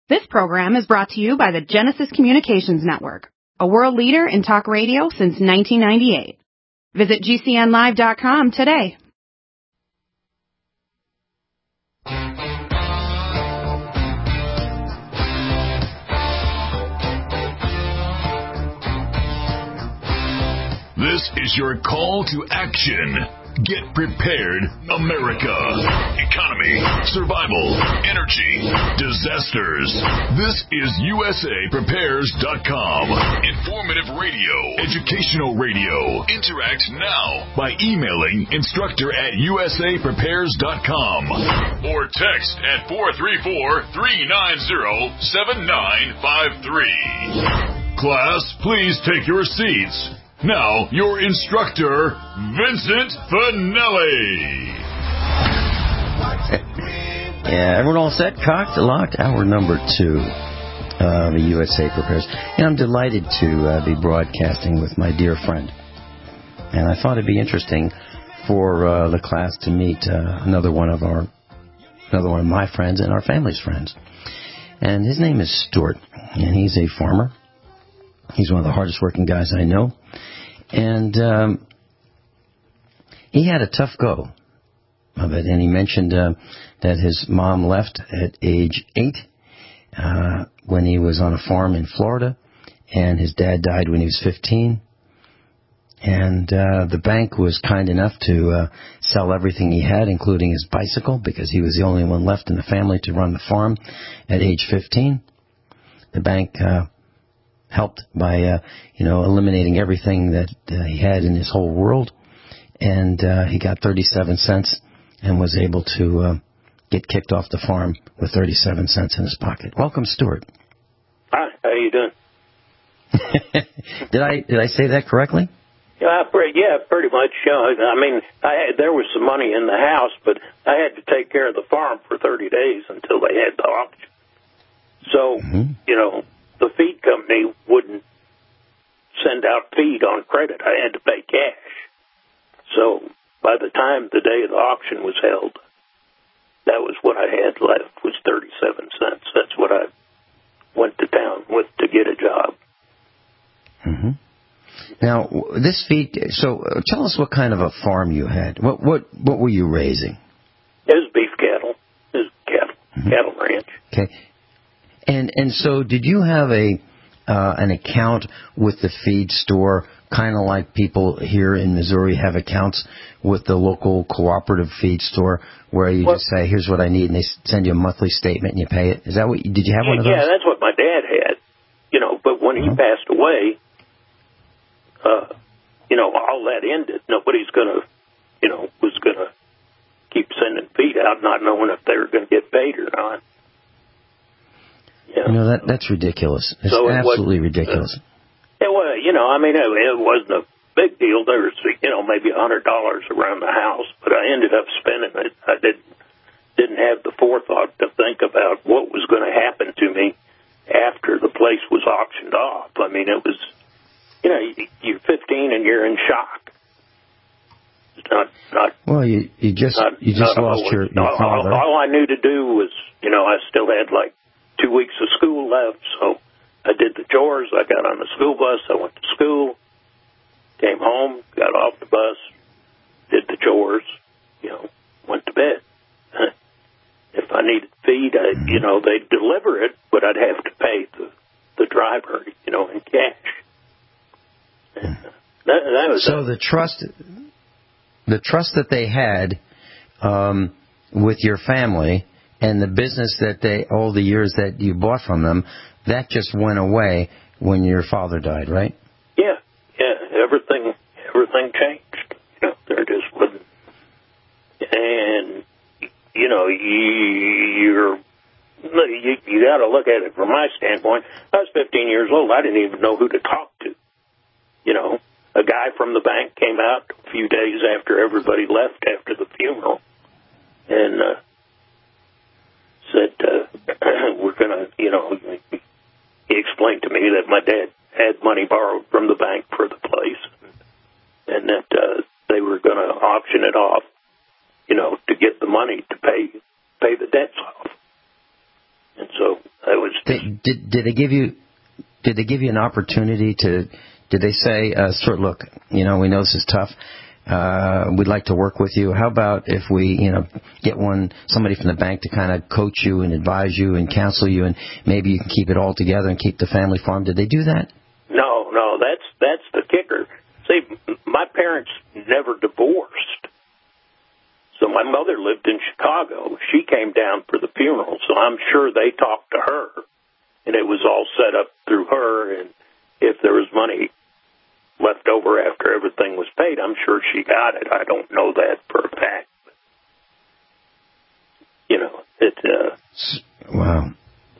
This program is brought to you by the Genesis Communications Network, a world leader in talk radio since 1998. Visit GCNlive.com today. This is your call to action. Get prepared, America. Economy, survival, energy, disasters. This is USAPrepares.com. Informative radio, educational radio. Interact now by emailing instructor@USAPrepares.com or text at 434-390-7953. Class, please take your seats. Now, your instructor, Vincent Finelli. Yeah, everyone all set? Cocked, locked? Hour number 2 of the USA Prepares. And I'm delighted to be broadcasting with my dear friend. And I thought it'd be interesting for the class to meet another one of my friends and our family's friends. And his name is Stuart, and he's a farmer. He's one of the hardest working guys I know. And he had a tough go of it. And he mentioned that his mom left at age 8 when he was on a farm in Florida. And his dad died when he was 15. And the bank was kind enough to sell everything he had, including his bicycle, because he was the only one left in the family to run the farm at age 15. The bank helped by, eliminating everything that he had in his whole world. And he got 37 cents and was able to get kicked off the farm with 37 cents in his pocket. Welcome, Stuart. Hi, how you doing? Did I say that correctly? Yeah, pretty much. There was some money in the house, but I had to take care of the farm for 30 days until they had the auction. So, the feed company wouldn't send out feed on credit. I had to pay cash. So by the time the day of the auction was held, that was what I had left, was 37 cents. That's what I went to town with to get a job. Mm-hmm. Now, this feed, so tell us what kind of a farm you had. What were you raising? It was beef cattle. It was cattle ranch. Okay. And so did you have an account with the feed store, kind of like people here in Missouri have accounts with the local cooperative feed store, where you just say, here's what I need, and they send you a monthly statement and you pay it? Is that what did you have one of those? Yeah, that's what my dad had. But when he passed away, all that ended. Nobody's was gonna keep sending feed out, not knowing if they were going to get paid or not. Yeah. That's ridiculous. It's absolutely ridiculous. It wasn't a big deal. There was, maybe $100 around the house, but I ended up spending it. I didn't have the forethought to think about what was going to happen to me after the place was auctioned off. I mean, it was, you're 15 and you're in shock. It's not. Well, you just lost your father. All I knew to do was, I still had like 2 weeks of school left, so I did the chores. I got on the school bus. I went to school, came home, got off the bus, did the chores, went to bed. If I needed feed, they'd deliver it, but I'd have to pay the driver, in cash. And that was so the trust that they had with your family and the business that all the years that you bought from them, that just went away when your father died, right? Yeah. Everything changed. There just wasn't. And you got to look at it from my standpoint. I was 15 years old. I didn't even know who to talk to. A guy from the bank came out a few days after everybody left after the funeral and said, we're going to, he explained to me that my dad had money borrowed from the bank for the place and that they were going to auction it off, to get the money to pay the debts off. And so I was Did they give you an opportunity to? Did they say, look, we know this is tough. We'd like to work with you. How about if we, get somebody from the bank to kind of coach you and advise you and counsel you, and maybe you can keep it all together and keep the family farm? Did they do that? No, that's the kicker. See, my parents never divorced. So my mother lived in Chicago. She came down for the funeral, so I'm sure they talked to her, and it was all set up through her, and if there was money left over after everything was paid, I'm sure she got it. I don't know that for a fact. Wow.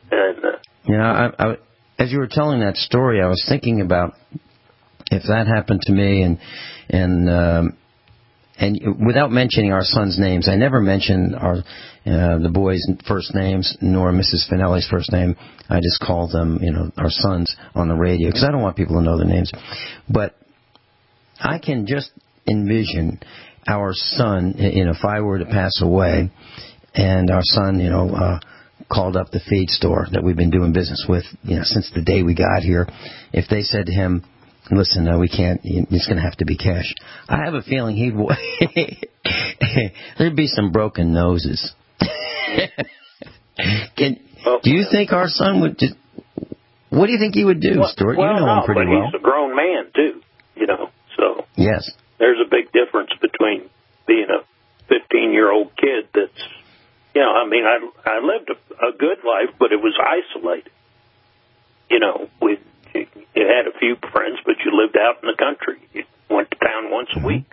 And, as you were telling that story, I was thinking about if that happened to me, and without mentioning our sons' names, I never mentioned the boys' first names nor Mrs. Finelli's first name. I just called them, our sons on the radio because I don't want people to know their names. But I can just envision our son, if I were to pass away, and our son, called up the feed store that we've been doing business with, since the day we got here. If they said to him, listen, no, we can't. It's going to have to be cash. I have a feeling there'd be some broken noses. Do you think our son would just? What do you think he would do, Stuart? Well, you know him pretty well. He's a grown man too. So yes, there's a big difference between being a 15-year-old kid that's, I lived a good life, but it was isolated. You had a few friends, but you lived out in the country. You went to town once a week.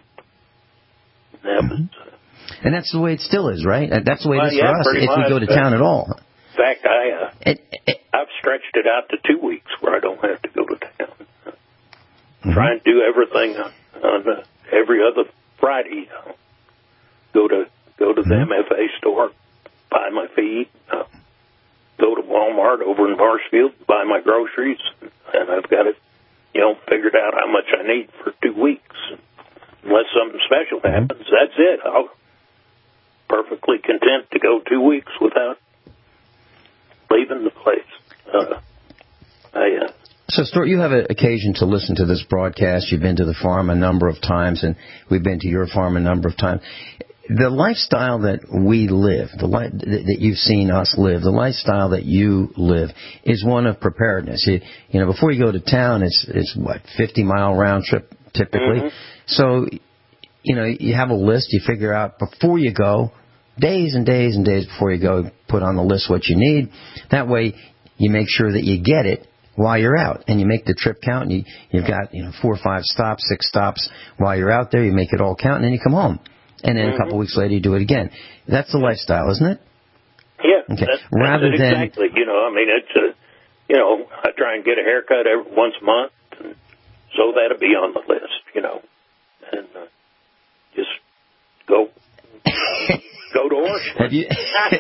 And that's the way it still is, right? That's the way it is for us, if we go to town at all. In fact, I've stretched it out to 2 weeks where I don't have to go to town. Try and do everything on every other Friday. Go to the MFA store, buy my feed, go to Walmart over in Marshfield, buy my groceries, and I've got it, figured out how much I need for 2 weeks. Unless something special happens, that's it. I'll perfectly content to go 2 weeks without leaving the place. So, Stuart, you have an occasion to listen to this broadcast. You've been to the farm a number of times, and we've been to your farm a number of times. The lifestyle that we live, that you've seen us live, the lifestyle that you live is one of preparedness. Before you go to town, it's 50-mile round trip typically. So, you have a list. You figure out before you go, days and days and days before you go, put on the list what you need. That way, you make sure that you get it while you're out, and you make the trip count. And you've got 4 or 5 stops, 6 stops while you're out there. You make it all count, and then you come home. And then a couple weeks later, you do it again. That's the lifestyle, isn't it? Yeah. Okay. Rather than exactly. It's I try and get a haircut once a month, and so that'll be on the list. And just go to Oregon. Have you?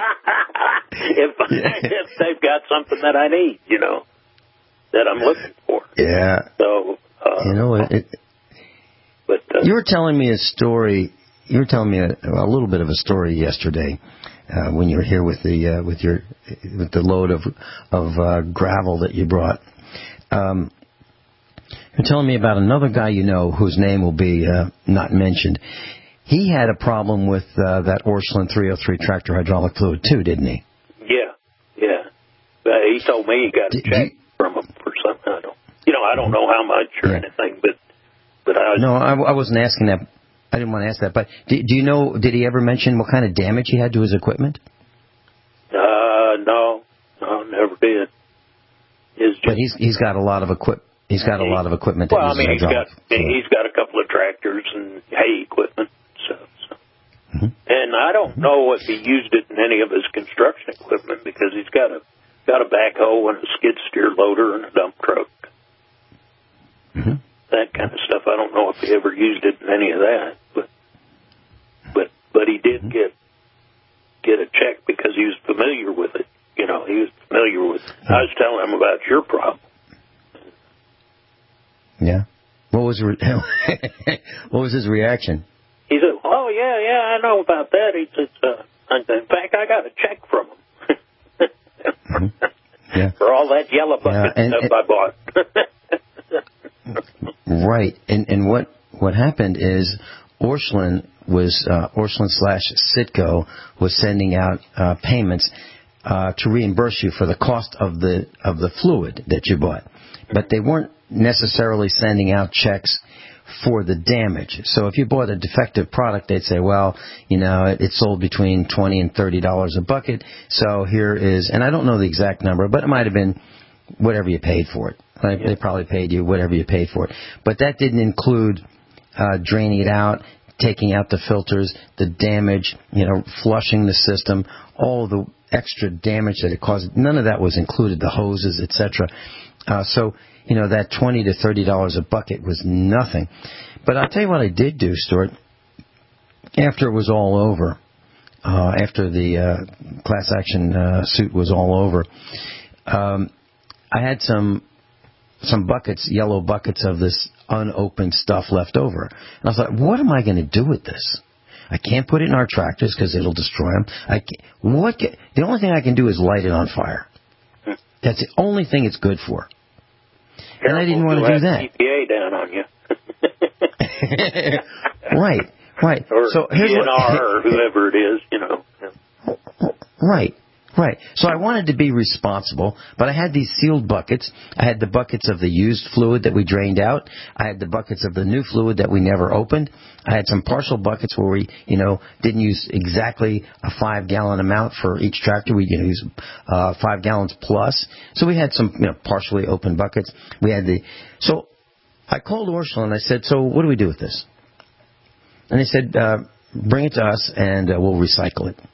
if they've got something that I need, that I'm looking for. Yeah. So you were telling me a story. You were telling me a little bit of a story yesterday when you were here with the load of gravel that you brought. You're telling me about another guy whose name will be not mentioned. He had a problem with that Orscheln 303 tractor hydraulic fluid too, didn't he? Yeah. He told me he got a check from him for something. I don't know how much or anything, but I wasn't asking that. I didn't want to ask that, but do you know? Did he ever mention what kind of damage he had to his equipment? No, never did. But he's got a lot of equipment. He's got a lot of equipment. Well, he's got a couple of tractors and hay equipment. So. And I don't know if he used it in any of his construction equipment because he's got a backhoe and a skid steer loader and a dump truck. That kind of stuff. I don't know if he ever used it in any of that, but he did get a check because he was familiar with it. He was familiar with it. I was telling him about your problem. Yeah. What was his reaction? He said, "Oh yeah, I know about that." He said, "In fact, I got a check from him." for all that yellow bucket stuff I bought. Right. And what happened is Orscheln/Citgo was sending out payments to reimburse you for the cost of the fluid that you bought, but they weren't necessarily sending out checks for the damage. So if you bought a defective product, they'd say, well, it sold between $20 and $30 a bucket, so here is, and I don't know the exact number, but it might have been whatever you paid for it. Right? Yeah. They probably paid you whatever you paid for it. But that didn't include draining it out, taking out the filters, the damage, flushing the system, all the extra damage that it caused. None of that was included, the hoses, etc. So that $20 to $30 a bucket was nothing. But I'll tell you what I did do, Stuart. After it was all over, after the class action suit was all over, I had some buckets, yellow buckets of this unopened stuff left over. And I was like, what am I going to do with this? I can't put it in our tractors because it'll destroy them. The only thing I can do is light it on fire. That's the only thing it's good for. And I didn't want to do that. EPA down on you. Right. Or so here's or whoever it is, Right. So I wanted to be responsible, but I had these sealed buckets. I had the buckets of the used fluid that we drained out. I had the buckets of the new fluid that we never opened. I had some partial buckets where we, didn't use exactly a 5-gallon amount for each tractor. We use 5 gallons plus. So we had some, partially open buckets. So I called Orscheln and I said, so what do we do with this? And they said, bring it to us and we'll recycle it.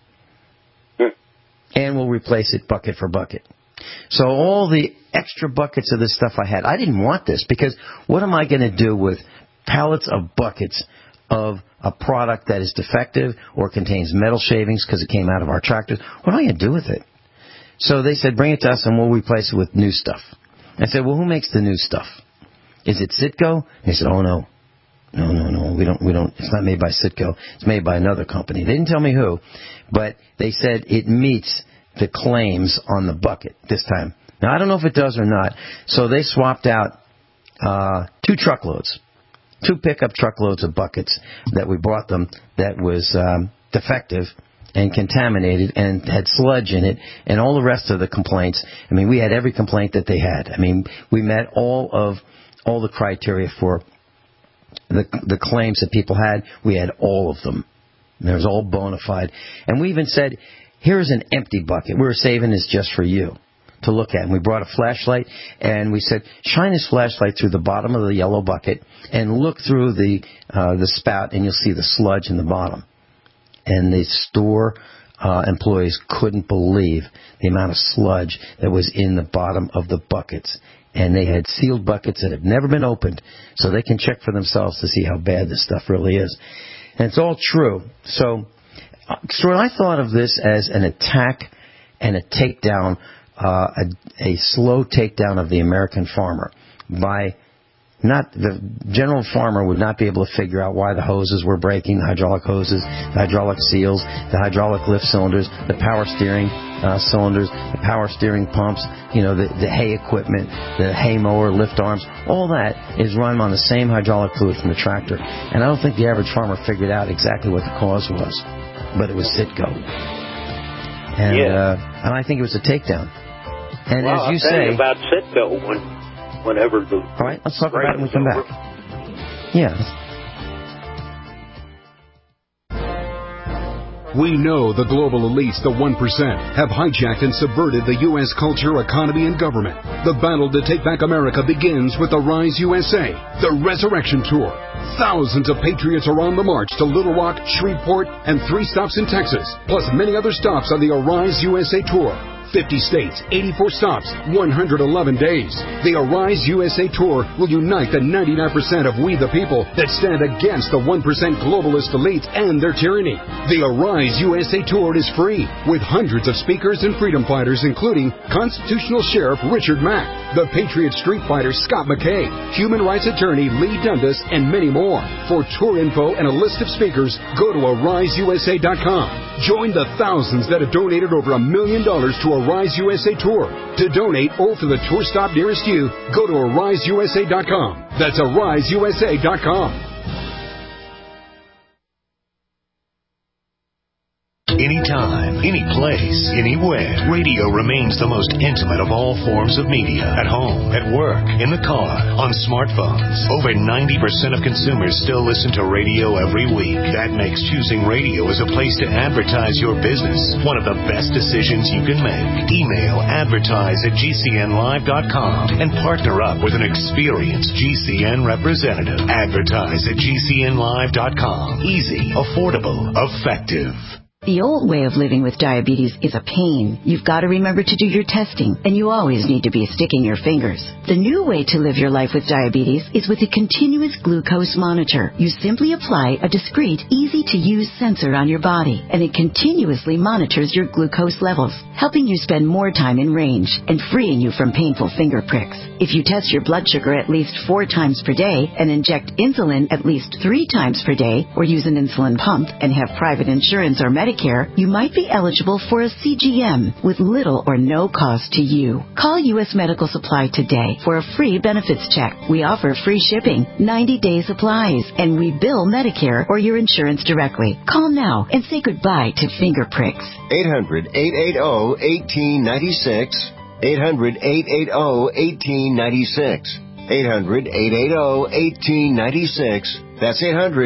And we'll replace it bucket for bucket. So all the extra buckets of this stuff I had, I didn't want this because what am I going to do with pallets of buckets of a product that is defective or contains metal shavings because it came out of our tractors? What am I going to do with it? So they said, bring it to us and we'll replace it with new stuff. I said, well, who makes the new stuff? Is it Citgo? They said, oh, no. No, we don't, it's not made by Citgo. It's made by another company. They didn't tell me who, but they said it meets the claims on the bucket this time. Now, I don't know if it does or not. So they swapped out 2 pickup truckloads of buckets that we brought them that was defective and contaminated and had sludge in it and all the rest of the complaints. I mean, we had every complaint that they had. I mean, we met all the criteria for the claims that people had. We had all of them. It was all bona fide. And we even said, here's an empty bucket. We were saving this just for you to look at. And we brought a flashlight, and we said, shine this flashlight through the bottom of the yellow bucket and look through the spout, and you'll see the sludge in the bottom. And the store employees couldn't believe the amount of sludge that was in the bottom of the buckets. And they had sealed buckets that have never been opened, so they can check for themselves to see how bad this stuff really is. And it's all true. So I thought of this as an attack and a takedown, a slow takedown of the American farmer. The general farmer would not be able to figure out why the hoses were breaking, the hydraulic hoses, the hydraulic seals, the hydraulic lift cylinders, the power steering cylinders, the power steering pumps, the hay equipment, the hay mower, lift arms. All that is run on the same hydraulic fluid from the tractor. And I don't think the average farmer figured out exactly what the cause was, but it was Citgo. And I think it was a takedown. And as you say, about Citgo whenever the... All right, let's talk about it when we come back. Yeah. We know the global elites, the 1%, have hijacked and subverted the U.S. culture, economy, and government. The battle to take back America begins with the Rise USA, the Resurrection Tour. Thousands of patriots are on the march to Little Rock, Shreveport, and 3 stops in Texas, plus many other stops on the Arise USA Tour. 50 states, 84 stops, 111 days. The Arise USA Tour will unite the 99% of we the people that stand against the 1% globalist elites and their tyranny. The Arise USA Tour is free, with hundreds of speakers and freedom fighters, including Constitutional Sheriff Richard Mack, the Patriot Street Fighter Scott McKay, Human Rights Attorney Lee Dundas, and many more. For tour info and a list of speakers, go to AriseUSA.com. Join the thousands that have donated over $1 million to for a Rise USA tour. To donate or for the tour stop nearest you, go to ariseusa.com. That's ariseusa.com. Anytime, any place, anywhere, radio remains the most intimate of all forms of media. At home, at work, in the car, on smartphones. Over 90% of consumers still listen to radio every week. That makes choosing radio as a place to advertise your business one of the best decisions you can make. Email advertise@gcnlive.com and partner up with an experienced GCN representative. Advertise@gcnlive.com. Easy, affordable, effective. The old way of living with diabetes is a pain. You've got to remember to do your testing, and you always need to be sticking your fingers. The new way to live your life with diabetes is with a continuous glucose monitor. You simply apply a discreet, easy-to-use sensor on your body, and it continuously monitors your glucose levels, helping you spend more time in range and freeing you from painful finger pricks. If you test your blood sugar at least 4 times per day and inject insulin at least 3 times per day, or use an insulin pump and have private insurance or Medicare, you might be eligible for a CGM with little or no cost to you. Call U.S. Medical Supply today for a free benefits check. We offer free shipping, 90-day supplies, and we bill Medicare or your insurance directly. Call now and say goodbye to finger pricks. 800-880-1896. 800-880-1896. 800-880-1896. That's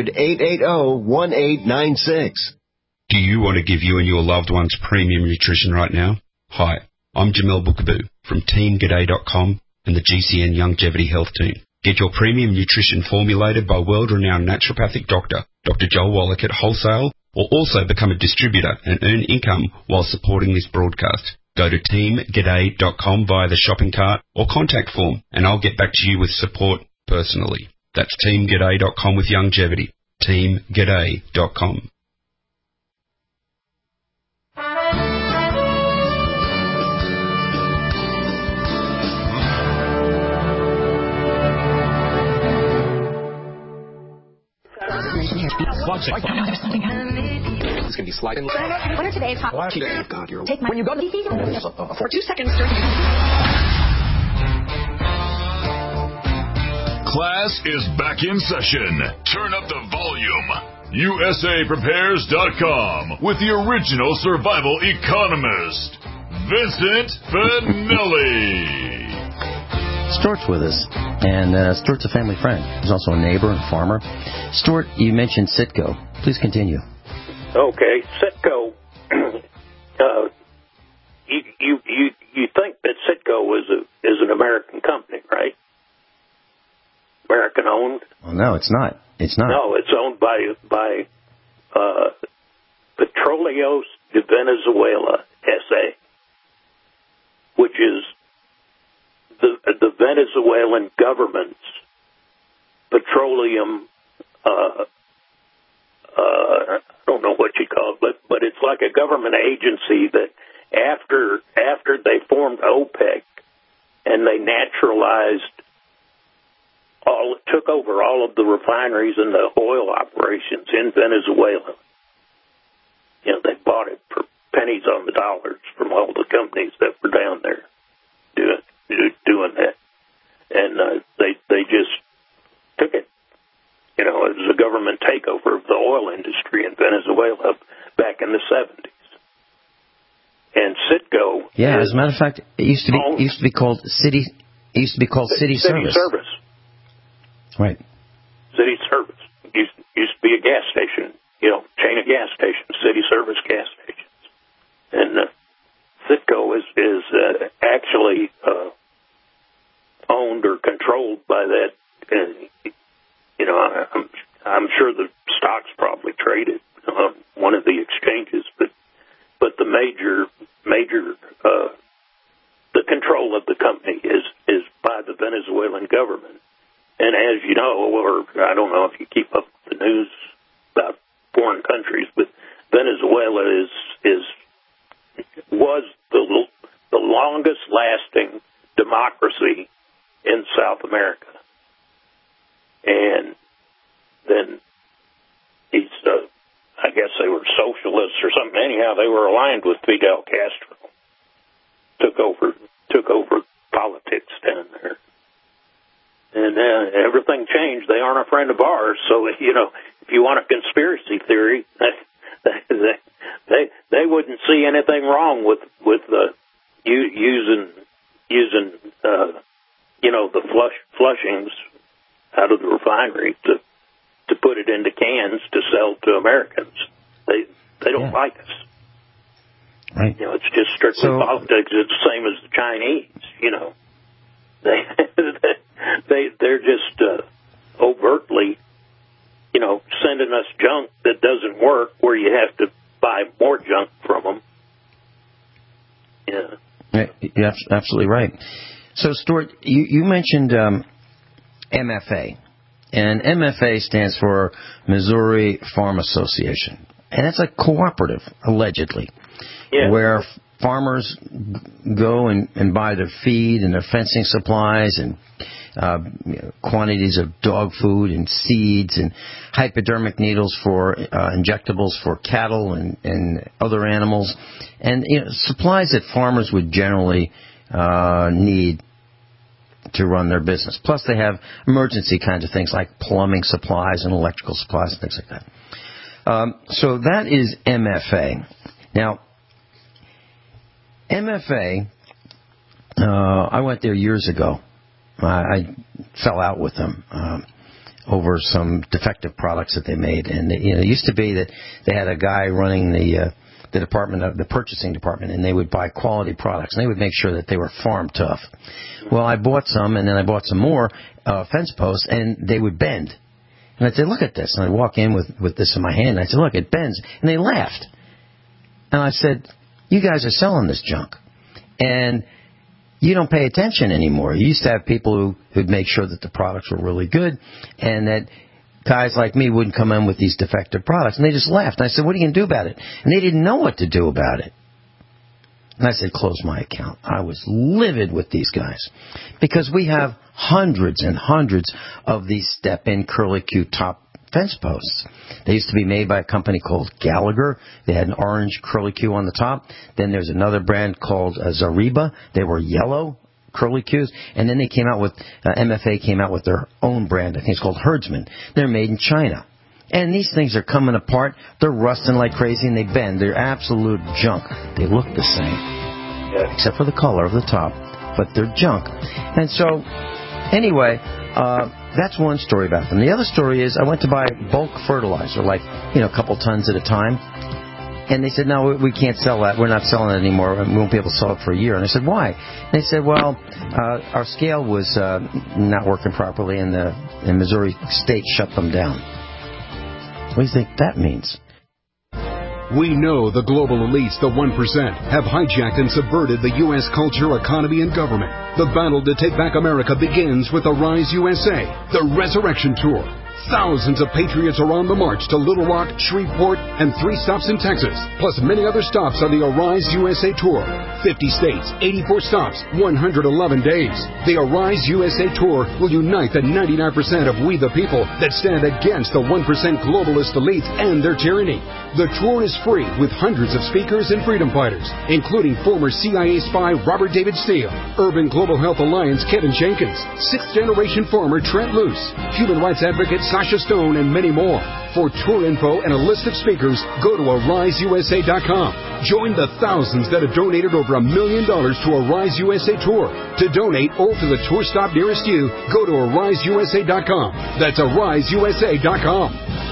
800-880-1896. Do you want to give you and your loved ones premium nutrition right now? Hi, I'm Jamel Bookaboo from TeamGaday.com and the GCN Longevity Health Team. Get your premium nutrition formulated by world-renowned naturopathic doctor, Dr. Joel Wallach at wholesale, or also become a distributor and earn income while supporting this broadcast. Go to TeamGaday.com via the shopping cart or contact form, and I'll get back to you with support personally. That's TeamGaday.com with longevity. TeamGaday.com. It's going to be sliding. What are today's hot? God, you're... Take my... When you go to the TV, for 2 seconds, Class is back in session. Turn up the volume. USAPrepares.com with the original survival economist, Vincent Finelli. Stuart's with us, and Stuart's a family friend. He's also a neighbor and farmer. Stuart, you mentioned Citgo. Please continue. Okay, Citgo. You think that Citgo is an American company, right? American owned? Well, no, it's not. It's not. No, it's owned by Petróleos de Venezuela S.A., which is the Venezuelan government's petroleum, I don't know what you call it, but it's like a government agency that after they formed OPEC and they took over all of the refineries and the oil operations in Venezuela. You know, they bought it for pennies on the dollars from all the companies that were down there doing that, and they just took it. You know, it was a government takeover of the oil industry in Venezuela back in the 70s. And Citgo, yeah, as a matter of fact, it used to be called City Service. Right. City Service used to be a gas station, you know, chain of gas stations, City Service gas stations, and Citgo is actually owned or controlled by that. You know, I'm sure the stock's probably traded on one of the exchanges, but the major the control of the company is by the Venezuelan government. And as you know, or I don't know if you keep up with the news about foreign countries, but Venezuela was the longest lasting democracy in South America. And then I guess they were socialists or something. Anyhow, they were aligned with Fidel Castro. took over politics down there. And everything changed. They aren't a friend of ours. So, if you want a conspiracy theory, they wouldn't see anything wrong with using the flushings out of the refinery to put it into cans to sell to Americans. They don't like us. Right. It's just strictly politics. It's the same as the Chinese. They're just overtly, sending us junk that doesn't work, where you have to buy more junk from them. Yeah. You're absolutely right. So, Stuart, you mentioned MFA, and MFA stands for Missouri Farm Association, and it's a cooperative, allegedly, where farmers go and buy their feed and their fencing supplies and quantities of dog food and seeds and hypodermic needles for injectables for cattle and other animals, and supplies that farmers would generally need to run their business. Plus, they have emergency kinds of things like plumbing supplies and electrical supplies and things like that. So that is MFA. Now, MFA, I went there years ago. I fell out with them over some defective products that they made, and it used to be that they had a guy running the department, the purchasing department, and they would buy quality products, and they would make sure that they were farm tough. Well, I bought some, and then I bought some more fence posts, and they would bend. And I'd say, look at this. And I'd walk in with this in my hand, and I'd say, look, it bends. And they laughed. And I said, you guys are selling this junk. And you don't pay attention anymore. You used to have people who'd make sure that the products were really good, and that guys like me wouldn't come in with these defective products. And they just laughed. And I said, what are you going to do about it? And they didn't know what to do about it. And I said, close my account. I was livid with these guys because we have hundreds and hundreds of these step-in curlicue top fence posts. They used to be made by a company called Gallagher. They had an orange curlicue on the top. Then there's another brand called Zariba. They were yellow curlicues. And then they came out with, MFA came out with their own brand. I think it's called Herdsman. They're made in China. And these things are coming apart. They're rusting like crazy and they bend. They're absolute junk. They look the same, except for the color of the top, but they're junk. And so, anyway, that's one story about them. The other story is I went to buy bulk fertilizer, like, a couple tons at a time. And they said, no, we can't sell that. We're not selling it anymore. We won't be able to sell it for a year. And I said, why? And they said, well, our scale was not working properly, and Missouri State shut them down. What do you think that means? We know the global elites, the 1%, have hijacked and subverted the U.S. culture, economy, and government. The battle to take back America begins with the Rise USA, the Resurrection Tour. Thousands of patriots are on the march to Little Rock, Shreveport, and 3 stops in Texas, plus many other stops on the Arise USA Tour. 50 states, 84 stops, 111 days. The Arise USA Tour will unite the 99% of we the people that stand against the 1% globalist elites and their tyranny. The tour is free with hundreds of speakers and freedom fighters, including former CIA spy Robert David Steele, Urban Global Health Alliance Kevin Jenkins, 6th-generation farmer Trent Luce, human rights advocate Sasha Stone, and many more. For tour info and a list of speakers, go to AriseUSA.com. Join the thousands that have donated over $1 million to Arise USA Tour. To donate or to the tour stop nearest you, go to AriseUSA.com. That's AriseUSA.com.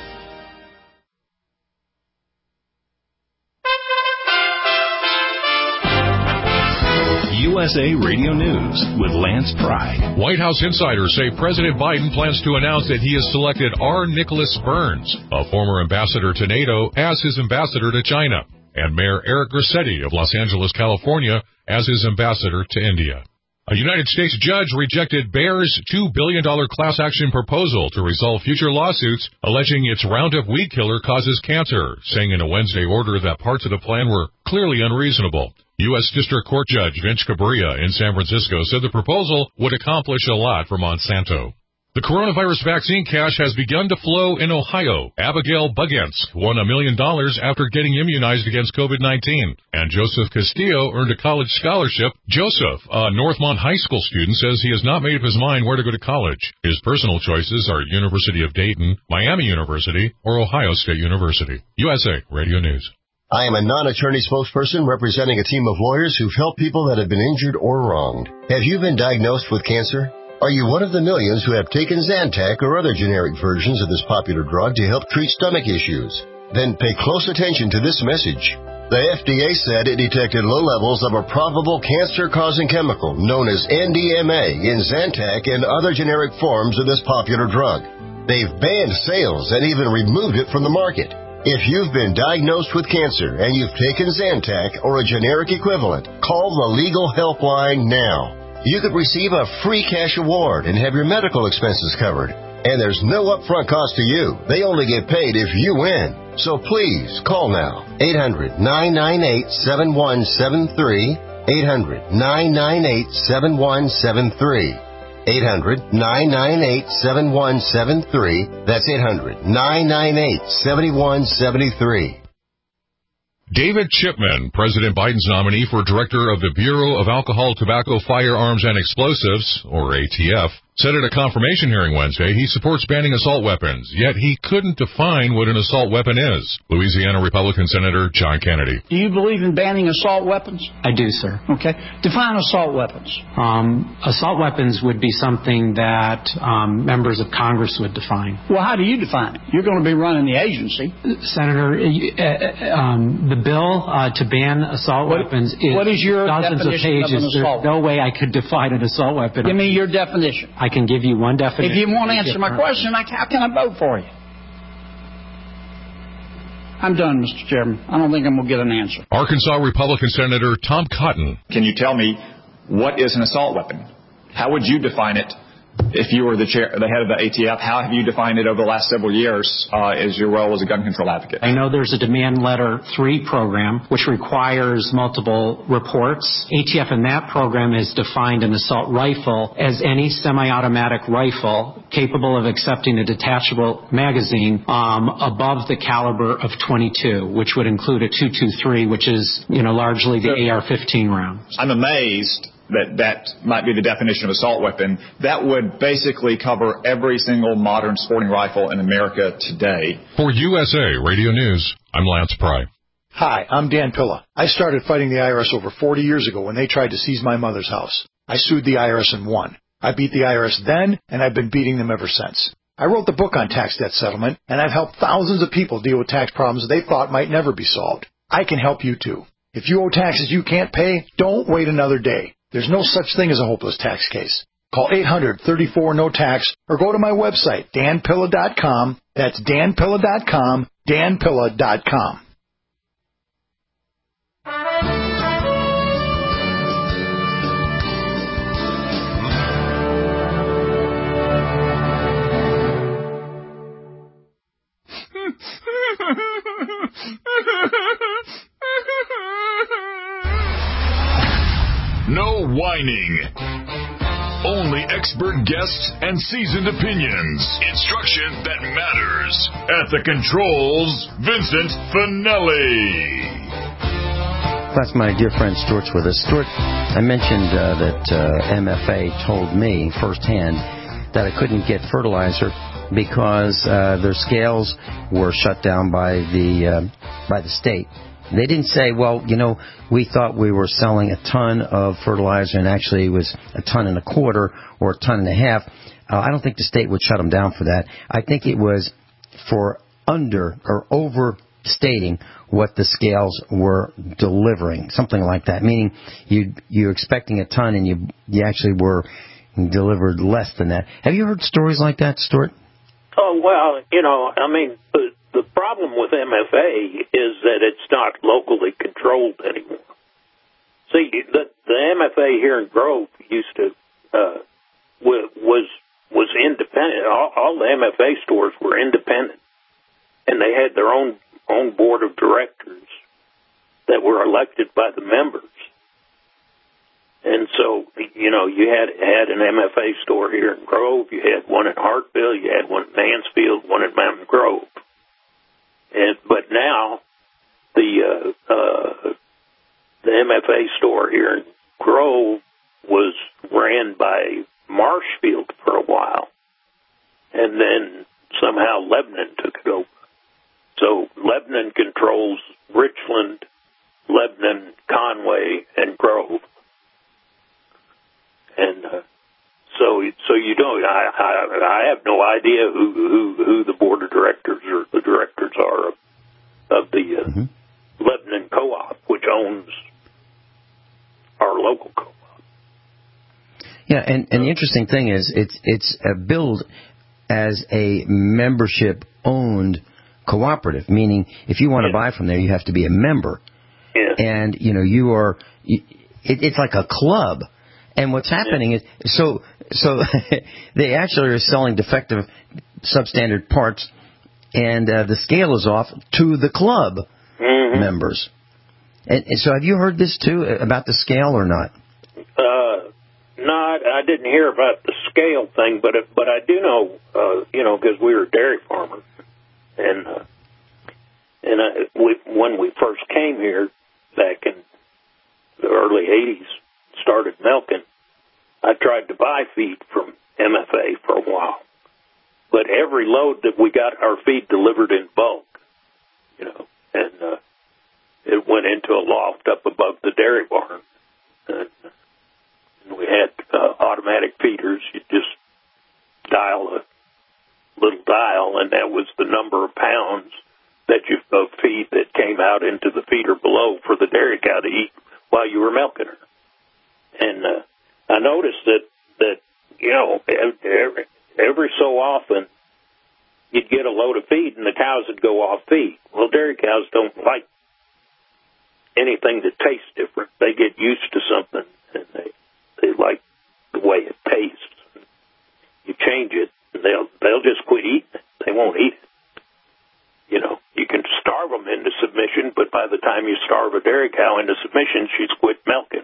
USA Radio News with Lance Pride. White House insiders say President Biden plans to announce that he has selected R. Nicholas Burns, a former ambassador to NATO, as his ambassador to China, and Mayor Eric Garcetti of Los Angeles, California, as his ambassador to India. A United States judge rejected Bayer's $2 billion class action proposal to resolve future lawsuits alleging its Roundup weed killer causes cancer, saying in a Wednesday order that parts of the plan were clearly unreasonable. U.S. District Court Judge Vince Cabrera in San Francisco said the proposal would accomplish a lot for Monsanto. The coronavirus vaccine cash has begun to flow in Ohio. Abigail Bugensk won $1 million after getting immunized against COVID-19. And Joseph Castillo earned a college scholarship. Joseph, a Northmont High School student, says he has not made up his mind where to go to college. His personal choices are University of Dayton, Miami University, or Ohio State University. USA Radio News. I am a non-attorney spokesperson representing a team of lawyers who've helped people that have been injured or wronged. Have you been diagnosed with cancer? Are you one of the millions who have taken Zantac or other generic versions of this popular drug to help treat stomach issues? Then pay close attention to this message. The FDA said it detected low levels of a probable cancer-causing chemical known as NDMA in Zantac and other generic forms of this popular drug. They've banned sales and even removed it from the market. If you've been diagnosed with cancer and you've taken Zantac or a generic equivalent, call the Legal Helpline now. You could receive a free cash award and have your medical expenses covered. And there's no upfront cost to you. They only get paid if you win. So please, call now. 800-998-7173. 800-998-7173. 800-998-7173. That's 800-998-7173. David Chipman, President Biden's nominee for Director of the Bureau of Alcohol, Tobacco, Firearms, and Explosives, or ATF, said at a confirmation hearing Wednesday he supports banning assault weapons, yet he couldn't define what an assault weapon is. Louisiana Republican Senator John Kennedy. Do you believe in banning assault weapons? I do, sir. Okay. Define assault weapons. Assault weapons would be something that members of Congress would define. Well, how do you define it? You're going to be running the agency. Senator, the bill to ban assault weapons is what is your dozens of definition pages. of an assault? There's no way I could define an assault weapon. Give me your definition. I can give you one definition. If you won't answer my question, how can I vote for you? I'm done, Mr. Chairman. I don't think I'm going to get an answer. Arkansas Republican Senator Tom Cotton. Can you tell me what is an assault weapon? How would you define it if you were the head of the ATF? How have you defined it over the last several years as your role as a gun control advocate? I know there's a Demand Letter 3 program which requires multiple reports. ATF in that program has defined an assault rifle as any semi-automatic rifle capable of accepting a detachable magazine above the caliber of .22, which would include a .223, which is largely the AR-15 round. I'm amazed that might be the definition of assault weapon. That would basically cover every single modern sporting rifle in America today. For USA Radio News, I'm Lance Pry. Hi, I'm Dan Pilla. I started fighting the IRS over 40 years ago when they tried to seize my mother's house. I sued the IRS and won. I beat the IRS then, and I've been beating them ever since. I wrote the book on tax debt settlement, and I've helped thousands of people deal with tax problems they thought might never be solved. I can help you too. If you owe taxes you can't pay, don't wait another day. There's no such thing as a hopeless tax case. Call 800-34-NO-TAX or go to my website, danpilla.com. That's danpilla.com, danpilla.com. No whining. Only expert guests and seasoned opinions. Instruction that matters. At the controls, Vincent Finelli. That's my dear friend Stuart's with us. Stuart, I mentioned that MFA told me firsthand that I couldn't get fertilizer because their scales were shut down by the state. They didn't say, well, we thought we were selling a ton of fertilizer and actually it was a ton and a quarter or a ton and a half. I don't think the state would shut them down for that. I think it was for under or overstating what the scales were delivering, something like that, meaning you're expecting a ton and you actually were delivered less than that. Have you heard stories like that, Stuart? Oh, well, the problem with MFA is that it's not locally controlled anymore. See, the MFA here in Grove used to was independent. All the MFA stores were independent, and they had their own board of directors that were elected by the members. And so, you had an MFA store here in Grove. You had one in Hartville. You had one in Mansfield, one in Mountain Grove. But now the MFA store here in Grove was ran by Marshfield for a while, and then somehow Lebanon took it over. So Lebanon controls Richland, Lebanon, Conway, and Grove. And so you don't. I have no idea who the board of directors or the directors are of the Lebanon Co-op, which owns our local co-op. Yeah, and the interesting thing is it's billed as a membership-owned cooperative, meaning if you want to buy from there, you have to be a member. Yeah. And, you are, it's like a club. And what's happening is, so they actually are selling defective substandard parts, and the scale is off to the club members. And so have you heard this, too, about the scale or not? No, I didn't hear about the scale thing, but I do know, because we were dairy farmers, and when we first came here back in the early 80s, started milking, I tried to buy feed from MFA for a while, but every load that we got our feed delivered in bulk, and it went into a loft up above the dairy barn, and we had automatic feeders. You just dial a little dial, and that was the number of pounds of feed that came out into the feeder below for the dairy cow to eat while you were milking her. And I noticed that every so often you'd get a load of feed and the cows would go off feed. Well, dairy cows don't like anything that tastes different. They get used to something, and they like the way it tastes. You change it, and they'll just quit eating it. They won't eat it. You can starve them into submission, but by the time you starve a dairy cow into submission, she's quit milking.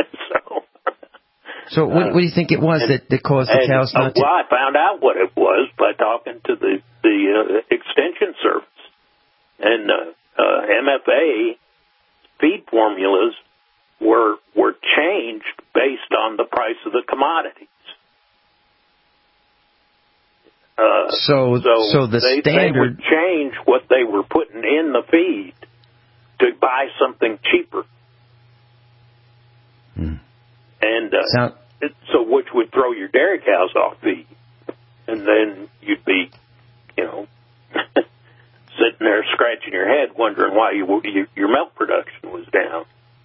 So what do you think it was that caused the cows not to... Well, I found out what it was by talking to the Extension Service. And MFA feed formulas were changed based on the price of the commodities. So the standard... They would change what they were putting in the feed to buy something cheaper. And so which would throw your dairy cows off feed. And then you'd be, sitting there scratching your head wondering why your milk production was down.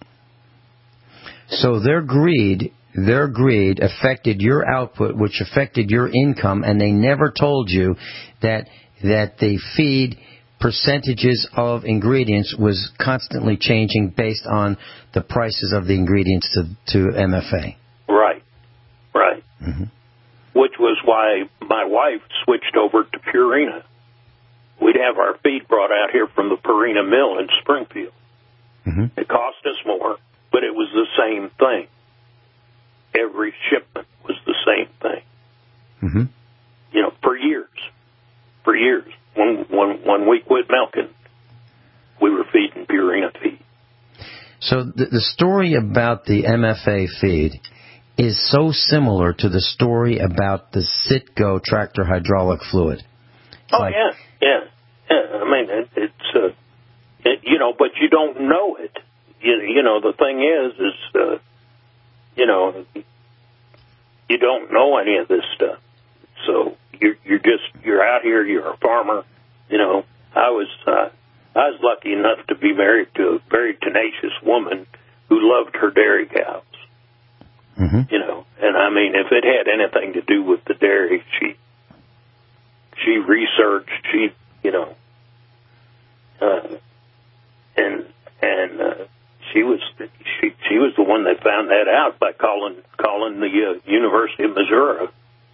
So their greed affected your output, which affected your income, and they never told you that the feed percentages of ingredients was constantly changing based on the prices of the ingredients to MFA. Right. Mm-hmm. Which was why my wife switched over to Purina. We'd have our feed brought out here from the Purina mill in Springfield. Mm-hmm. It cost us more, but it was the same thing. Every shipment was the same thing. Mm-hmm. For years. When we quit milking, we were feeding Purina feed. So the story about the MFA feed is so similar to the story about the Citgo tractor hydraulic fluid. Yeah. I mean, it's but you don't know it. The thing is you don't know any of this stuff. So you're out here. You're a farmer. I was lucky enough to be married to a very tenacious woman who loved her dairy cows. Mm-hmm. And I mean, if it had anything to do with the dairy, she researched. She was the one that found that out by calling the University of Missouri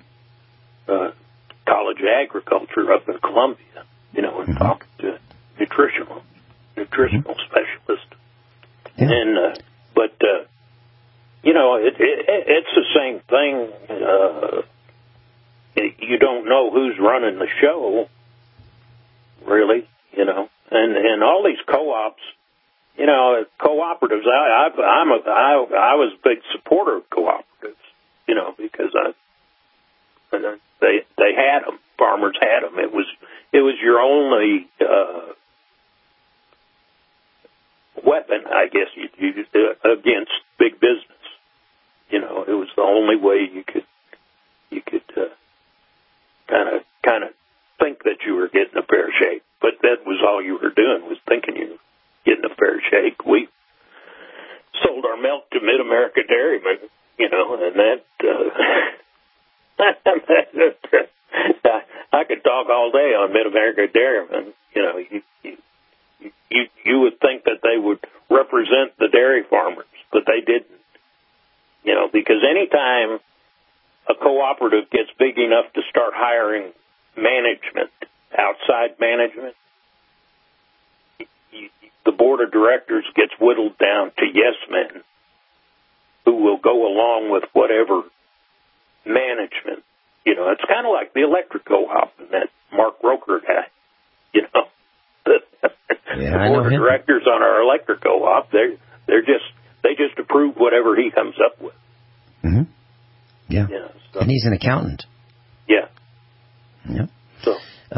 College of Agriculture up in Columbia, and talking to nutritional specialist. Yeah. And it's the same thing. You don't know who's running the show, really, and all these co-ops, cooperatives. I was a big supporter of cooperatives, because they had them. Farmers had them. It was your only weapon, I guess, you against big business. It was the only way you could kind of think that you were getting a fair shake. But that was all you were doing, was thinking you were getting a fair shake. We sold our milk to Mid-America Dairymen, and that I could talk all day on Mid-America Dairymen. You would think that they would represent the dairy farmers, but they didn't. Because anytime a cooperative gets big enough to start hiring management, outside management, the board of directors gets whittled down to yes men who will go along with whatever management. It's kind of like the electric co-op and that Mark Roker guy. The board of directors on our electric co-op, they just approve whatever he comes up with. Mm-hmm. Yeah. And he's an accountant. Yeah. Yeah. So,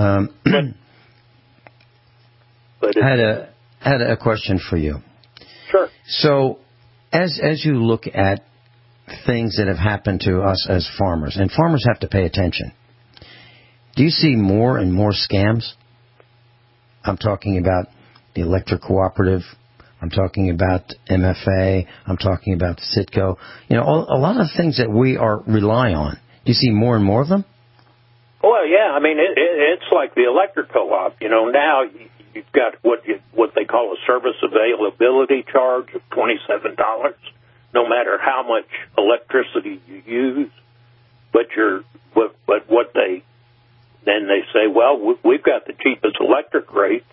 but I had a question for you. Sure. So, as you look at things that have happened to us as farmers, and farmers have to pay attention, do you see more and more scams? I'm talking about the electric cooperative. I'm talking about MFA. I'm talking about the Citgo. A lot of things that we rely on. Do you see more and more of them? Well, yeah. I mean, it's like the electric co-op. Now you've got what they call a service availability charge of $27, no matter how much electricity you use. But what they say, well, we've got the cheapest electric rates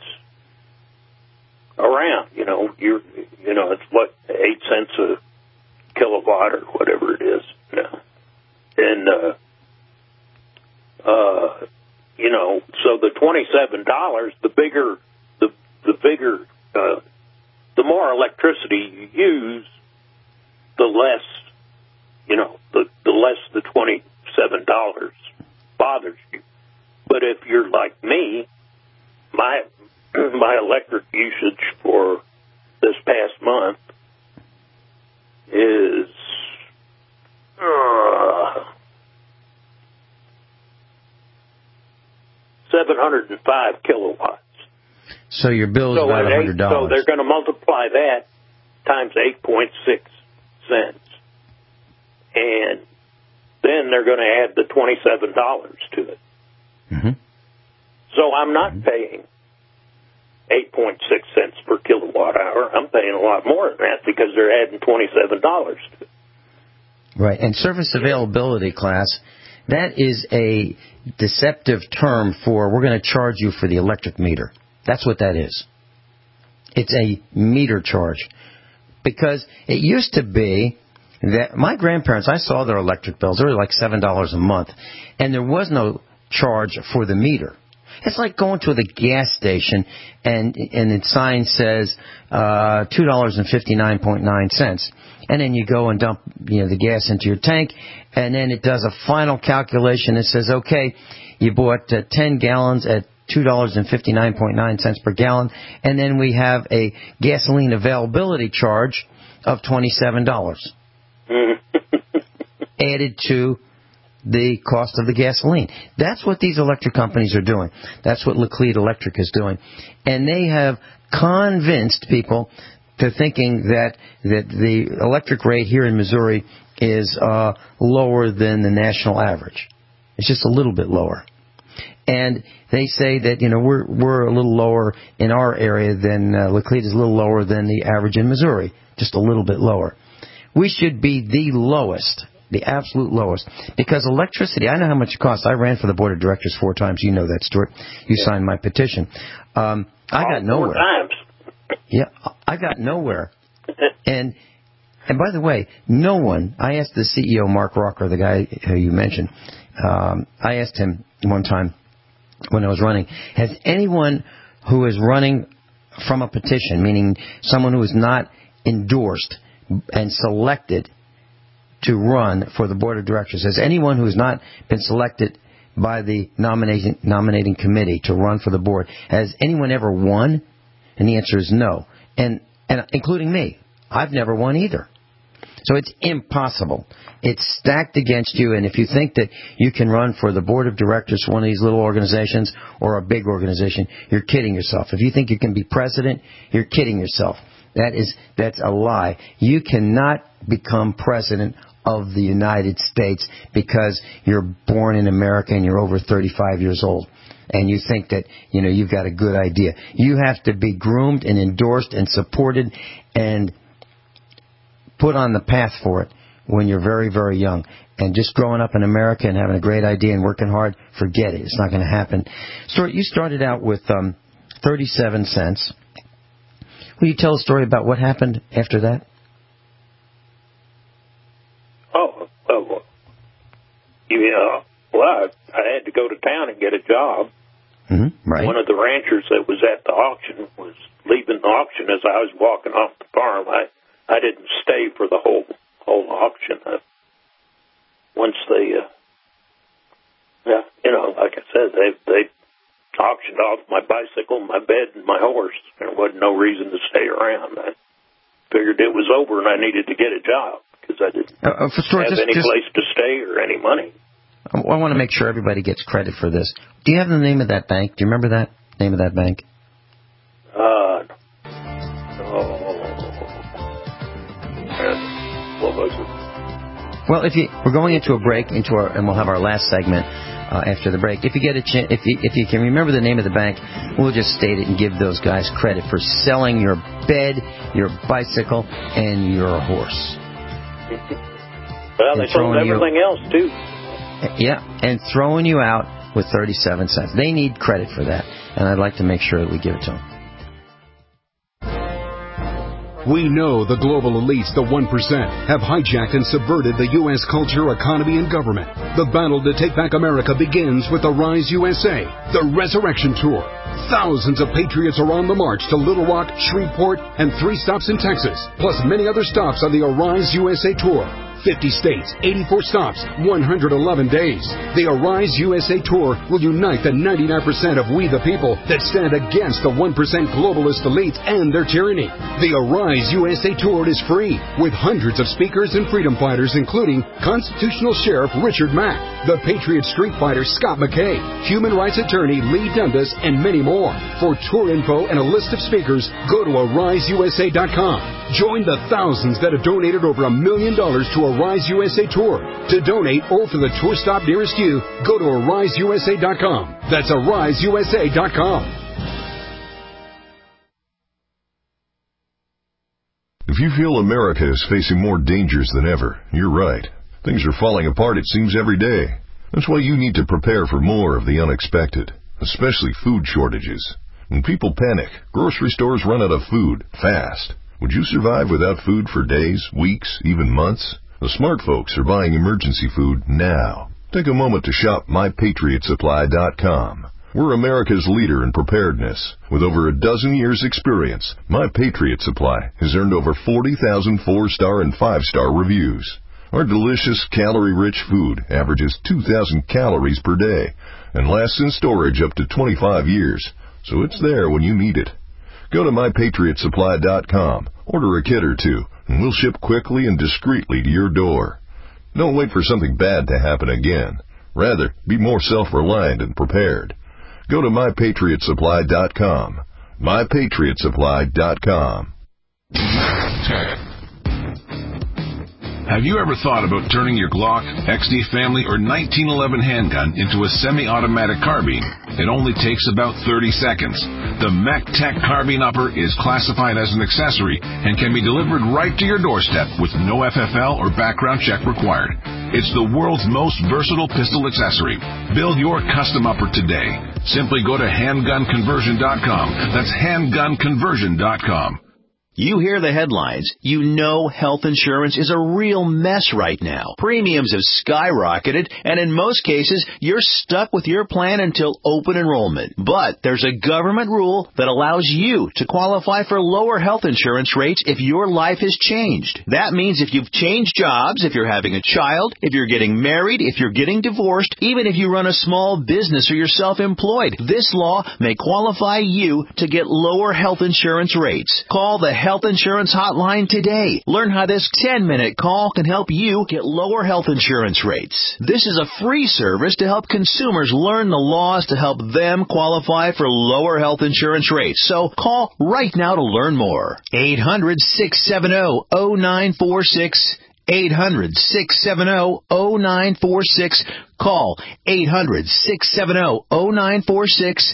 around. It's what, 8 cents a kilowatt or whatever it is. And so the $27, the more electricity you use, the less, the less the $27 bothers you. But if you're like me, my electric usage for this past month is 705 kilowatts. So your bill is about $100. So they're going to multiply that times 8.6 cents. And then they're going to add the $27 to it. Mm-hmm. So I'm not paying 8.6 cents per kilowatt hour. I'm paying a lot more than that because they're adding $27 to it. Right. And service availability class, that is a deceptive term for we're going to charge you for the electric meter. That's what that is. It's a meter charge. Because it used to be that my grandparents, I saw their electric bills. They were like $7 a month. And there was no charge for the meter. It's like going to the gas station and the sign says $2.59.9 cents. And then you go and dump the gas into your tank, and then it does a final calculation. It says, okay, you bought 10 gallons at $2.59.9 cents per gallon, and then we have a gasoline availability charge of $27 added to the cost of the gasoline. That's what these electric companies are doing. That's what Laclede Electric is doing. And they have convinced people to thinking that the electric rate here in Missouri is lower than the national average. It's just a little bit lower. And they say that, we're a little lower in our area than Laclede is a little lower than the average in Missouri, just a little bit lower. We should be the lowest, the absolute lowest, because electricity, I know how much it costs. I ran for the board of directors 4 times. You know that, Stuart. You signed my petition. I got nowhere. 4 times. Yeah, I got nowhere. And And by the way, no one, I asked the CEO, Mark Rocker, the guy who you mentioned, I asked him one time when I was running, has anyone who is running from a petition, meaning someone who is not endorsed and selected to run for the board of directors, has anyone who has not been selected by the nominating committee to run for the board, has anyone ever won? And the answer is no. And including me. I've never won either. So it's impossible. It's stacked against you, and if you think that you can run for the board of directors for one of these little organizations or a big organization, you're kidding yourself. If you think you can be president, you're kidding yourself. That's a lie. You cannot become president of the United States because you're born in America and you're over 35 years old. And you think that, you've got a good idea. You have to be groomed and endorsed and supported and put on the path for it when you're very, very young. And just growing up in America and having a great idea and working hard, forget it. It's not going to happen. Stuart, you started out with 37 cents. Will you tell a story about what happened after that? Well, I had to go to town and get a job. Right. One of the ranchers that was at the auction was leaving the auction as I was walking off the farm. I didn't stay for the whole auction. Once they, like I said, they auctioned off my bicycle, my bed, and my horse. There wasn't no reason to stay around. I figured it was over and I needed to get a job because I didn't have any place to stay or any money. I want to make sure everybody gets credit for this. Do you have the name of that bank? Do you remember that name of that bank? What was it? Well, we're going into a break, and we'll have our last segment after the break. If you get a chance, if you can remember the name of the bank, we'll just state it and give those guys credit for selling your bed, your bicycle, and your horse. Well, they sold everything else too. Yeah, and throwing you out with 37 cents. They need credit for that, and I'd like to make sure that we give it to them. We know the global elites, the 1%, have hijacked and subverted the U.S. culture, economy, and government. The battle to take back America begins with the Rise USA, the Resurrection Tour. Thousands of patriots are on the march to Little Rock, Shreveport, and 3 stops in Texas, plus many other stops on the Arise USA Tour. 50 states, 84 stops, 111 days. The Arise USA Tour will unite the 99% of we the people that stand against the 1% globalist elites and their tyranny. The Arise USA Tour is free, with hundreds of speakers and freedom fighters, including Constitutional Sheriff Richard Mack, the Patriot Street Fighter Scott McKay, Human Rights Attorney Lee Dundas, and many more. For tour info and a list of speakers, go to AriseUSA.com. Join the thousands that have donated over $1 million to Arise USA Tour. To donate or for the tour stop nearest you, go to AriseUSA.com. That's AriseUSA.com. If you feel America is facing more dangers than ever, you're right. Things are falling apart, it seems, every day. That's why you need to prepare for more of the unexpected, especially food shortages. When people panic, grocery stores run out of food fast. Would you survive without food for days, weeks, even months? The smart folks are buying emergency food now. Take a moment to shop MyPatriotSupply.com. We're America's leader in preparedness. With over a dozen years' experience, My Patriot Supply has earned over 40,000 4-star and 5-star reviews. Our delicious, calorie-rich food averages 2,000 calories per day and lasts in storage up to 25 years, so it's there when you need it. Go to MyPatriotSupply.com, order a kit or two, and we'll ship quickly and discreetly to your door. Don't wait for something bad to happen again. Rather, be more self-reliant and prepared. Go to MyPatriotSupply.com. MyPatriotSupply.com. Have you ever thought about turning your Glock, XD Family, or 1911 handgun into a semi-automatic carbine? It only takes about 30 seconds. The MechTech Carbine Upper is classified as an accessory and can be delivered right to your doorstep with no FFL or background check required. It's the world's most versatile pistol accessory. Build your custom upper today. Simply go to handgunconversion.com. That's handgunconversion.com. You hear the headlines. You know health insurance is a real mess right now. Premiums have skyrocketed, and in most cases, you're stuck with your plan until open enrollment. But there's a government rule that allows you to qualify for lower health insurance rates if your life has changed. That means if you've changed jobs, if you're having a child, if you're getting married, if you're getting divorced, even if you run a small business or you're self-employed, this law may qualify you to get lower health insurance rates. Call the Health Insurance Hotline today. Learn how this 10-minute call can help you get lower health insurance rates. This is a free service to help consumers learn the laws to help them qualify for lower health insurance rates. So call right now to learn more. 800-670-0946. 800-670-0946. Call 800-670-0946.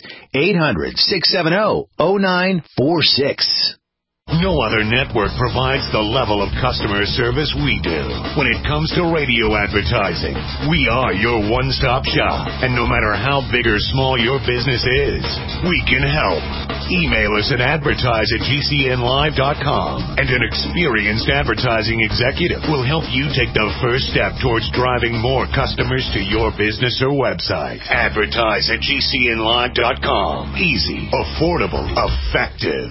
800-670-0946. No other network provides the level of customer service we do. When it comes to radio advertising, we are your one-stop shop. And no matter how big or small your business is, we can help. Email us at advertise@gcnlive.com, and an experienced advertising executive will help you take the first step towards driving more customers to your business or website. Advertise@gcnlive.com. Easy, affordable, effective.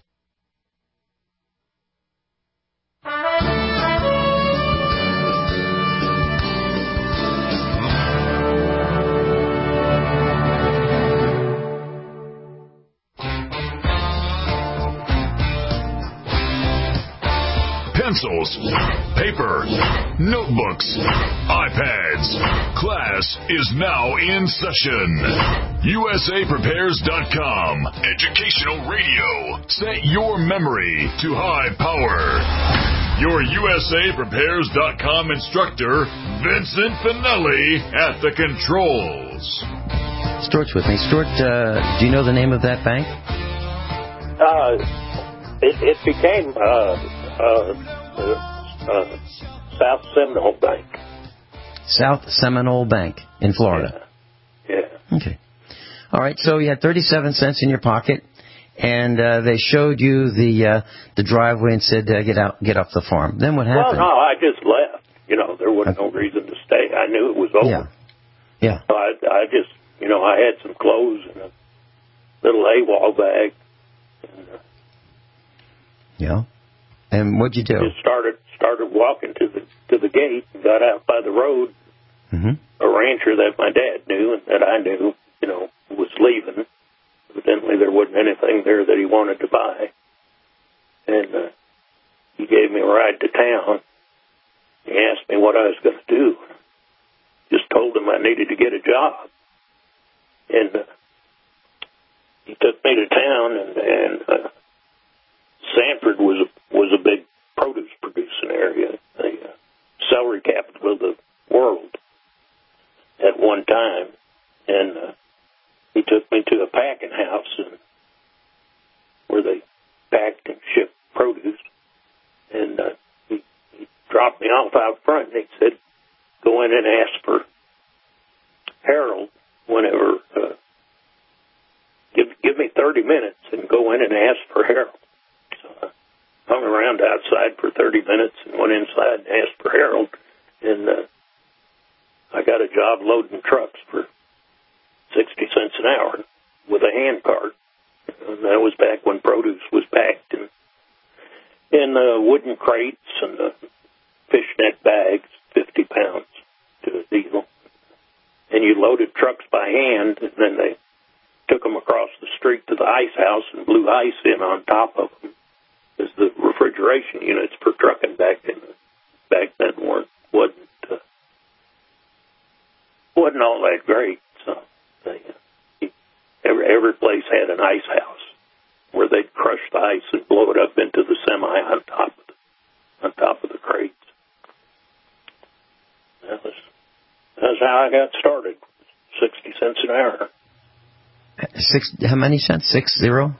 Pencils, paper, notebooks, iPads. Class is now in session. USAPrepares.com. Educational radio. Set your memory to high power. Your USAPrepares.com instructor, Vincent Finelli, at the controls. Stuart's with me. Stuart, do you know the name of that bank? It became South Seminole Bank. South Seminole Bank in Florida. Yeah. Okay. All right. So you had 37 cents in your pocket, and they showed you the driveway and said, get off the farm. Then what happened? Well, no, I just left. There wasn't no reason to stay. I knew it was over. Yeah. So I just, I had some clothes and a little AWOL bag. Yeah. And what'd you do? Just started walking to the gate and got out by the road. Mm-hmm. A rancher that my dad knew and that I knew, was leaving. Evidently, there wasn't anything there that he wanted to buy. And he gave me a ride to town. He asked me what I was going to do. Just told him I needed to get a job. And he took me to town, and Sanford was a big produce producing area, the celery capital of the world at one time. And he took me to a packing house where they packed and shipped produce. And he dropped me off out front, and he said, go in and ask for Harold whenever, give me 30 minutes and go in and ask for Harold. So I hung around outside for 30 minutes and went inside and asked for Harold. And I got a job loading trucks for 60 cents an hour with a hand cart. And that was back when produce was packed in wooden crates and fishnet bags, 50 pounds to a deal. And you loaded trucks by hand, and then they took them across the street to the ice house and blew ice in on top of them. Because the refrigeration units for trucking back then wasn't all that great. So every place had an ice house where they'd crush the ice and blow it up into the semi on top of the crates. That's how I got started. 60 cents an hour. How many cents? 60 cents.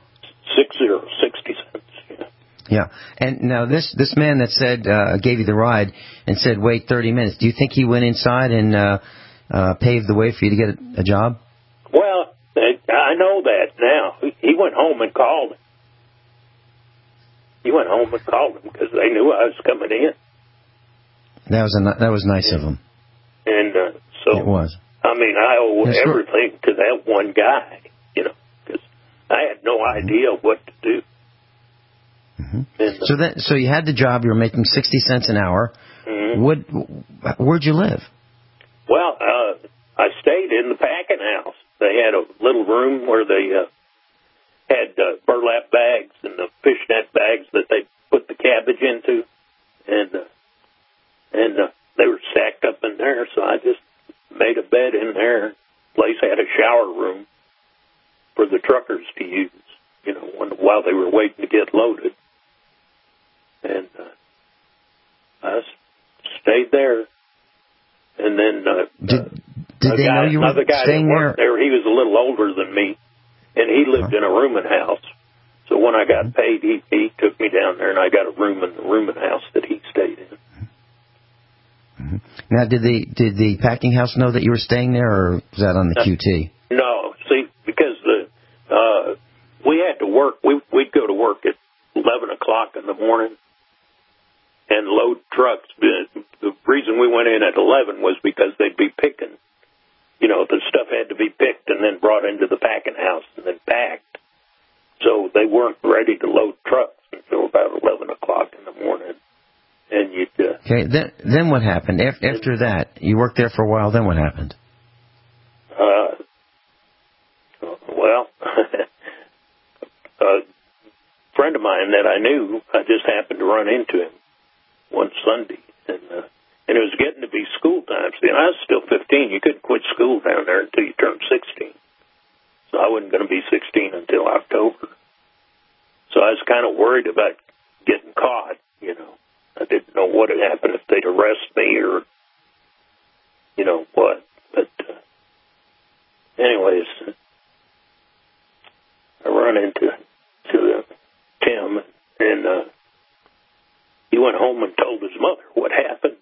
Yeah. And now this man that said gave you the ride and said wait 30 minutes. Do you think he went inside and paved the way for you to get a job? Well, I know that now. He went home and called. He went home and called them because they knew I was coming in. That was nice of him. And so it was. I mean, I owe everything to that one guy, you know, because I had no idea what to do. Mm-hmm. And, so you had the job. You were making 60 cents an hour. Mm-hmm. Where'd you live? Well, I stayed in the packing house. They had a little room where they had burlap bags and the fishnet bags that they put the cabbage into, and they were stacked up in there. So I just made a bed in there. The place had a shower room for the truckers to use, you know, while they were waiting to get loaded. And I stayed there. And then did they know you were another guy staying that worked there, he was a little older than me, and he lived in a rooming house. So when I got paid, he took me down there, and I got a room in the rooming house that he stayed in. Mm-hmm. Now, did the packing house know that you were staying there, or was that on the QT? No, see, because we had to work. We'd go to work at 11 o'clock in the morning and load trucks. The reason we went in at 11 was because they'd be picking. You know, the stuff had to be picked and then brought into the packing house and then packed. So they weren't ready to load trucks until about 11 o'clock in the morning. And you'd... Okay, then what happened? After that, you worked there for a while, then what happened? Well, a friend of mine that I knew, I just happened to run into him one Sunday, and it was getting to be school time. See, and I was still 15. You couldn't quit school down there until you turned 16. So I wasn't going to be 16 until October. So I was kind of worried about getting caught, you know. I didn't know what would happen if they'd arrest me or, you know, what. But anyways, I run into Tim, and he went home and told his mother what happened.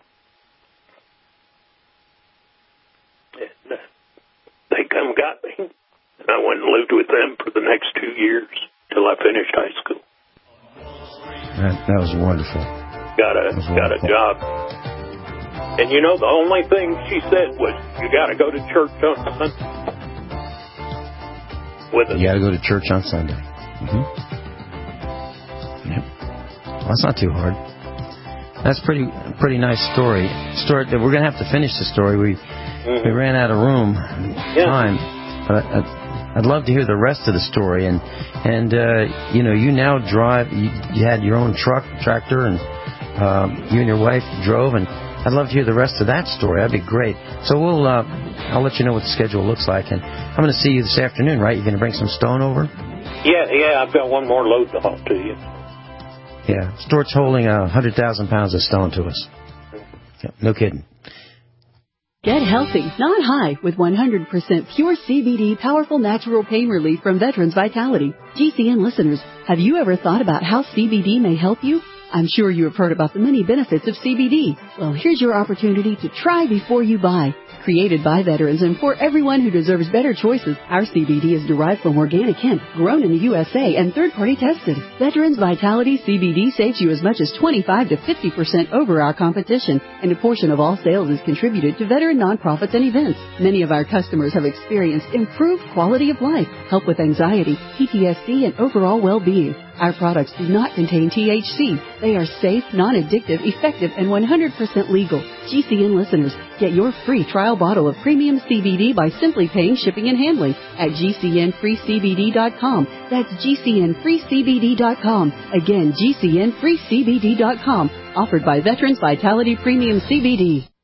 And they come got me, and I went and lived with them for the next 2 years till I finished high school. That was wonderful. Got a job. And you know, the only thing she said was, you got to go to church on Sunday. You got to go to church on Sunday. Mm-hmm. Yep. Well, that's not too hard. That's pretty nice story. We're going to have to finish the story. We ran out of time. But I'd love to hear the rest of the story. And you know, you now drive. You had your own tractor, and you and your wife drove. And I'd love to hear the rest of that story. That'd be great. So I'll let you know what the schedule looks like. And I'm going to see you this afternoon, right? You're going to bring some stone over? Yeah. I've got one more load to haul to you. Yeah, Stuart's holding 100,000 pounds of stone to us. Yeah, no kidding. Get healthy, not high, with 100% pure CBD powerful natural pain relief from Veterans Vitality. GCN listeners, have you ever thought about how CBD may help you? I'm sure you have heard about the many benefits of CBD. Well, here's your opportunity to try before you buy. Created by veterans and for everyone who deserves better choices, our CBD is derived from organic hemp, grown in the USA, and third-party tested. Veterans Vitality CBD saves you as much as 25 to 50% over our competition, and a portion of all sales is contributed to veteran nonprofits and events. Many of our customers have experienced improved quality of life, help with anxiety, PTSD, and overall well-being. Our products do not contain THC. They are safe, non-addictive, effective, and 100% legal. GCN listeners, get your free trial bottle of premium CBD by simply paying shipping and handling at GCNFreeCBD.com. That's GCNFreeCBD.com. Again, GCNFreeCBD.com. Offered by Veterans Vitality Premium CBD.